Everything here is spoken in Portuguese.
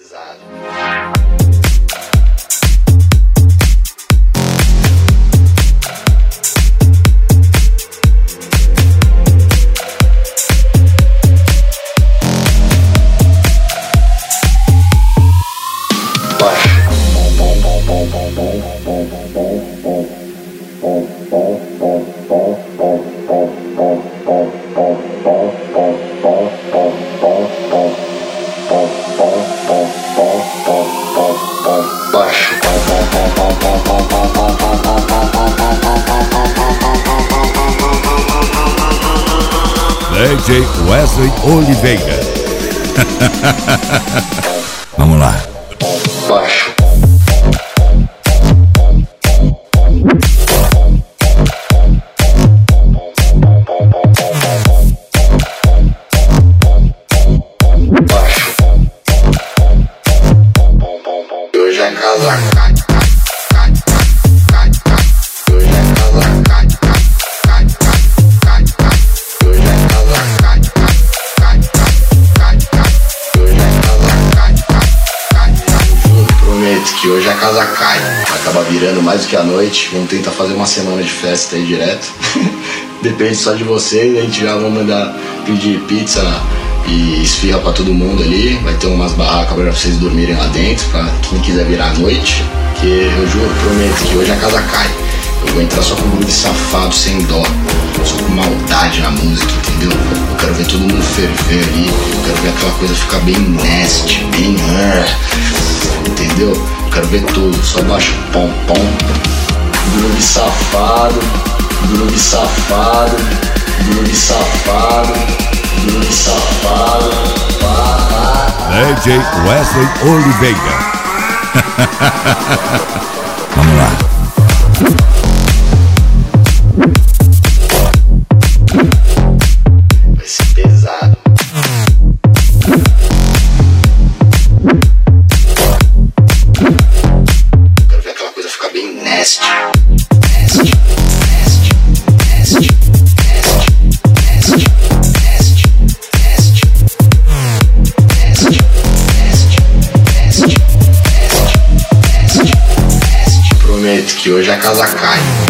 pesado. DJ Wesley Oliveira. Vamos lá. Baixo. Hoje é casa. Que hoje a casa cai, acaba virando mais do que a noite. Vamos tentar fazer uma semana de festa aí direto. Depende só de vocês. A gente já vai mandar pedir pizza e esfirra pra todo mundo ali. Vai ter umas barracas pra vocês dormirem lá dentro, pra quem quiser virar à noite. Que eu juro, prometo que hoje a casa cai. Eu vou entrar só com groove safado, sem dó, só com maldade na música, entendeu? Eu quero ver todo mundo ferver ali. Eu quero ver aquela coisa ficar bem nasty, bem... entendeu? Eu quero ver tudo, só baixo pom pom. Groove safado, groove safado, groove safado, groove safado. DJ Wesley Oliveira. Vamos lá. Vai ser pesado. Quero ver aquela coisa ficar bem nasty. Nasty, nasty, nasty, nasty, nasty, nasty, nasty, nasty, nasty, nasty, nasty, nasty. Prometo que hoje a casa cai.